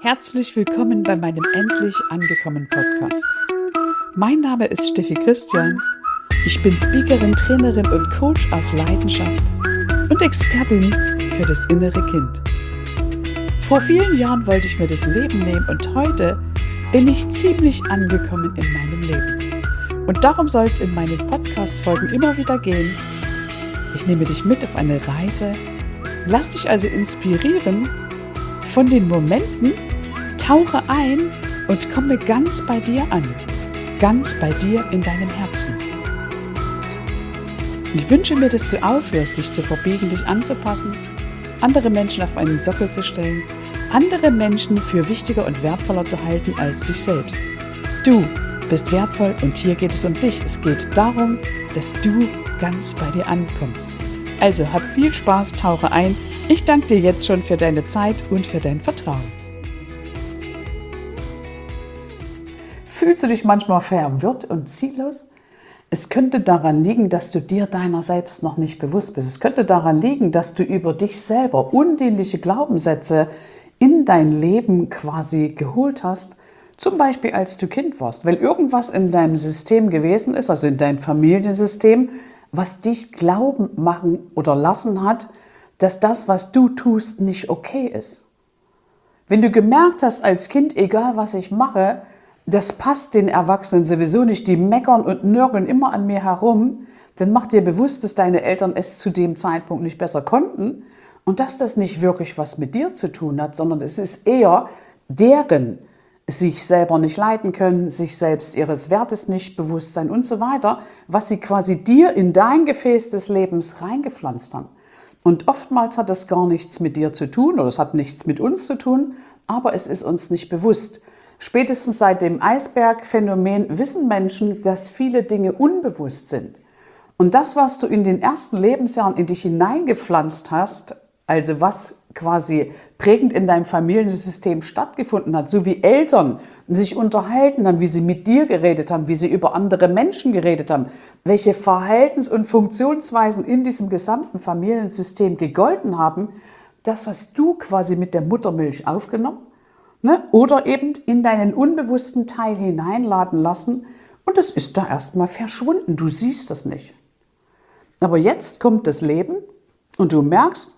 Herzlich willkommen bei meinem Endlich angekommen Podcast. Mein Name ist Steffi Christian. Ich bin Speakerin, Trainerin und Coach aus Leidenschaft und Expertin für das innere Kind. Vor vielen Jahren wollte ich mir das Leben nehmen und heute bin ich ziemlich angekommen in meinem Leben. Und darum soll es in meinen Podcast-Folgen immer wieder gehen. Ich nehme dich mit auf eine Reise, lass dich also inspirieren von den Momenten, tauche ein und komme ganz bei dir an, ganz bei dir in deinem Herzen. Ich wünsche mir, dass du aufhörst, dich zu verbiegen, dich anzupassen, andere Menschen auf einen Sockel zu stellen, andere Menschen für wichtiger und wertvoller zu halten als dich selbst. Du bist wertvoll und hier geht es um dich. Es geht darum, dass du ganz bei dir ankommst. Also hab viel Spaß, tauche ein. Ich danke dir jetzt schon für deine Zeit und für dein Vertrauen. Fühlst du dich manchmal verwirrt und ziellos? Es könnte daran liegen, dass du dir deiner selbst noch nicht bewusst bist. Es könnte daran liegen, dass du über dich selber undienliche Glaubenssätze in dein Leben quasi geholt hast. Zum Beispiel, als du Kind warst. Weil irgendwas in deinem System gewesen ist, also in deinem Familiensystem, was dich glauben machen oder lassen hat, dass das, was du tust, nicht okay ist. Wenn du gemerkt hast als Kind, egal was ich mache, das passt den Erwachsenen sowieso nicht, die meckern und nörgeln immer an mir herum, dann mach dir bewusst, dass deine Eltern es zu dem Zeitpunkt nicht besser konnten und dass das nicht wirklich was mit dir zu tun hat, sondern es ist eher deren sich selber nicht leiten können, sich selbst ihres Wertes nicht bewusst sein und so weiter, was sie quasi dir in dein Gefäß des Lebens reingepflanzt haben. Und oftmals hat das gar nichts mit dir zu tun oder es hat nichts mit uns zu tun, aber es ist uns nicht bewusst. Spätestens seit dem Eisbergphänomen wissen Menschen, dass viele Dinge unbewusst sind. Und das, was du in den ersten Lebensjahren in dich hineingepflanzt hast, also was quasi prägend in deinem Familiensystem stattgefunden hat, so wie Eltern sich unterhalten haben, wie sie mit dir geredet haben, wie sie über andere Menschen geredet haben, welche Verhaltens- und Funktionsweisen in diesem gesamten Familiensystem gegolten haben, das hast du quasi mit der Muttermilch aufgenommen, ne? Oder eben in deinen unbewussten Teil hineinladen lassen und es ist da erstmal verschwunden, du siehst das nicht. Aber jetzt kommt das Leben und du merkst,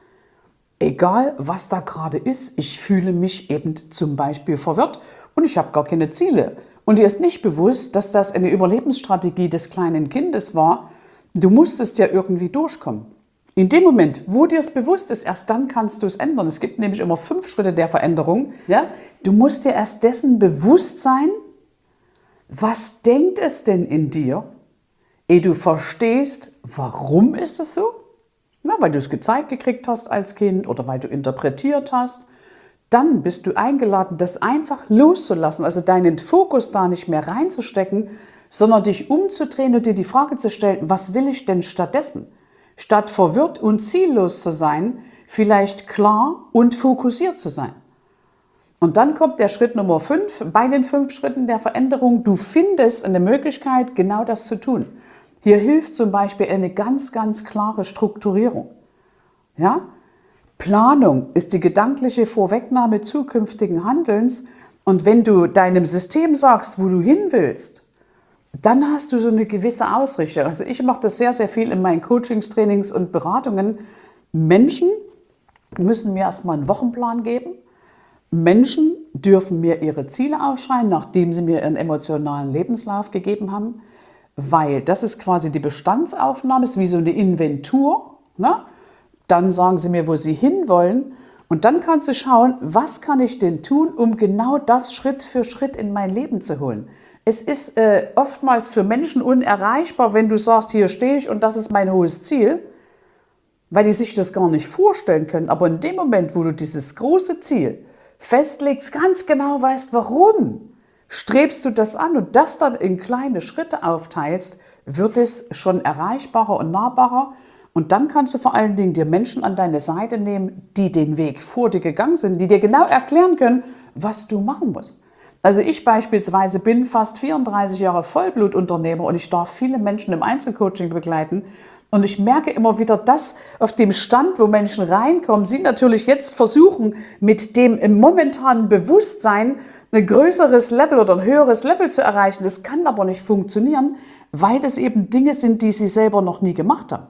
egal was da gerade ist, ich fühle mich eben zum Beispiel verwirrt und ich habe gar keine Ziele. Und dir ist nicht bewusst, dass das eine Überlebensstrategie des kleinen Kindes war. Du musstest ja irgendwie durchkommen. In dem Moment, wo dir es bewusst ist, erst dann kannst du es ändern. Es gibt nämlich immer 5 Schritte der Veränderung. Ja? Du musst dir erst dessen bewusst sein, was denkt es denn in dir, ehe du verstehst, warum ist es so? Na, weil du es gezeigt gekriegt hast als Kind oder weil du interpretiert hast. Dann bist du eingeladen, das einfach loszulassen, also deinen Fokus da nicht mehr reinzustecken, sondern dich umzudrehen und dir die Frage zu stellen, was will ich denn stattdessen? Statt verwirrt und ziellos zu sein, vielleicht klar und fokussiert zu sein. Und dann kommt der Schritt Nummer 5, bei den 5 Schritten der Veränderung, du findest eine Möglichkeit, genau das zu tun. Hier hilft zum Beispiel eine ganz, ganz klare Strukturierung. Ja? Planung ist die gedankliche Vorwegnahme zukünftigen Handelns. Und wenn du deinem System sagst, wo du hin willst, dann hast du so eine gewisse Ausrichtung. Also ich mache das sehr, sehr viel in meinen Coachings, Trainings und Beratungen. Menschen müssen mir erstmal einen Wochenplan geben. Menschen dürfen mir ihre Ziele aufschreiben, nachdem sie mir ihren emotionalen Lebenslauf gegeben haben. Weil das ist quasi die Bestandsaufnahme, ist wie so eine Inventur. Ne? Dann sagen sie mir, wo sie hinwollen. Und dann kannst du schauen, was kann ich denn tun, um genau das Schritt für Schritt in mein Leben zu holen. Es ist oftmals für Menschen unerreichbar, wenn du sagst, hier stehe ich und das ist mein hohes Ziel, weil die sich das gar nicht vorstellen können. Aber in dem Moment, wo du dieses große Ziel festlegst, ganz genau weißt, warum, strebst du das an und das dann in kleine Schritte aufteilst, wird es schon erreichbarer und nahbarer. Und dann kannst du vor allen Dingen dir Menschen an deine Seite nehmen, die den Weg vor dir gegangen sind, die dir genau erklären können, was du machen musst. Also ich beispielsweise bin fast 34 Jahre Vollblutunternehmer und ich darf viele Menschen im Einzelcoaching begleiten. Und ich merke immer wieder, dass auf dem Stand, wo Menschen reinkommen, sie natürlich jetzt versuchen, mit dem im momentanen Bewusstsein ein größeres Level oder ein höheres Level zu erreichen. Das kann aber nicht funktionieren, weil das eben Dinge sind, die sie selber noch nie gemacht haben.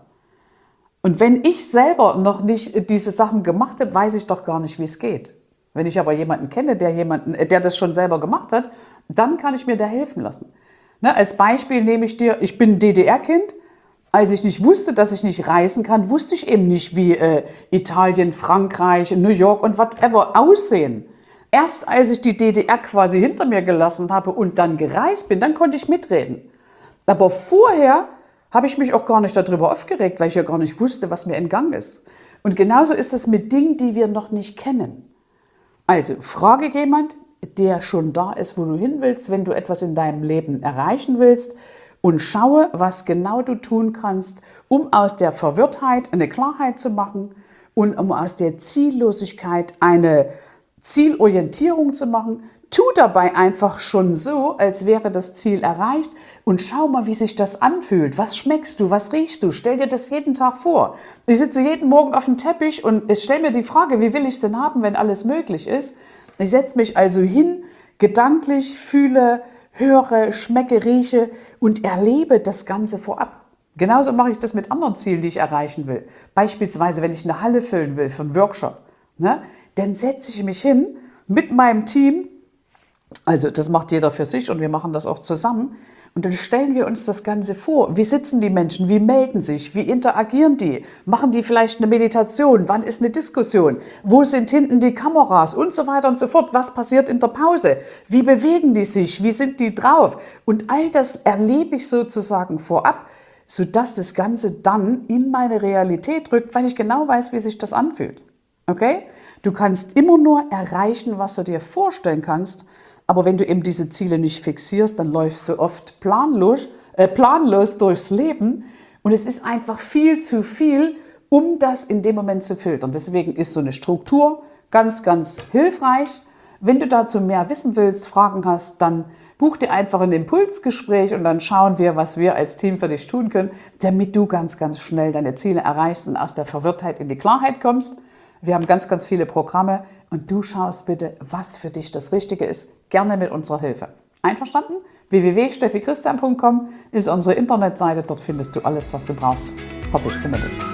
Und wenn ich selber noch nicht diese Sachen gemacht habe, weiß ich doch gar nicht, wie es geht. Wenn ich aber jemanden kenne, der das schon selber gemacht hat, dann kann ich mir da helfen lassen. Ne, als Beispiel nehme ich dir, ich bin DDR-Kind. Als ich nicht wusste, dass ich nicht reisen kann, wusste ich eben nicht, wie Italien, Frankreich, New York und whatever aussehen. Erst als ich die DDR quasi hinter mir gelassen habe und dann gereist bin, dann konnte ich mitreden. Aber vorher habe ich mich auch gar nicht darüber aufgeregt, weil ich ja gar nicht wusste, was mir entgangen ist. Und genauso ist es mit Dingen, die wir noch nicht kennen. Also frage jemand, der schon da ist, wo du hin willst, wenn du etwas in deinem Leben erreichen willst, und schaue, was genau du tun kannst, um aus der Verwirrtheit eine Klarheit zu machen und um aus der Ziellosigkeit eine Zielorientierung zu machen. Tu dabei einfach schon so, als wäre das Ziel erreicht und schau mal, wie sich das anfühlt. Was schmeckst du, was riechst du? Stell dir das jeden Tag vor. Ich sitze jeden Morgen auf dem Teppich und ich stelle mir die Frage, wie will ich es denn haben, wenn alles möglich ist? Ich setze mich also hin, gedanklich, fühle, höre, schmecke, rieche und erlebe das Ganze vorab. Genauso mache ich das mit anderen Zielen, die ich erreichen will. Beispielsweise, wenn ich eine Halle füllen will für einen Workshop, ne, dann setze ich mich hin mit meinem Team, also das macht jeder für sich und wir machen das auch zusammen, und dann stellen wir uns das Ganze vor. Wie sitzen die Menschen? Wie melden sich? Wie interagieren die? Machen die vielleicht eine Meditation? Wann ist eine Diskussion? Wo sind hinten die Kameras? Und so weiter und so fort. Was passiert in der Pause? Wie bewegen die sich? Wie sind die drauf? Und all das erlebe ich sozusagen vorab, sodass das Ganze dann in meine Realität rückt, weil ich genau weiß, wie sich das anfühlt. Okay? Du kannst immer nur erreichen, was du dir vorstellen kannst. Aber wenn du eben diese Ziele nicht fixierst, dann läufst du oft planlos durchs Leben und es ist einfach viel zu viel, um das in dem Moment zu filtern. Deswegen ist so eine Struktur ganz, ganz hilfreich. Wenn du dazu mehr wissen willst, Fragen hast, dann buch dir einfach ein Impulsgespräch und dann schauen wir, was wir als Team für dich tun können, damit du ganz, ganz schnell deine Ziele erreichst und aus der Verwirrtheit in die Klarheit kommst. Wir haben ganz, ganz viele Programme und du schaust bitte, was für dich das Richtige ist, gerne mit unserer Hilfe. Einverstanden? www.steffichristian.com ist unsere Internetseite, dort findest du alles, was du brauchst. Hoffe ich zumindest.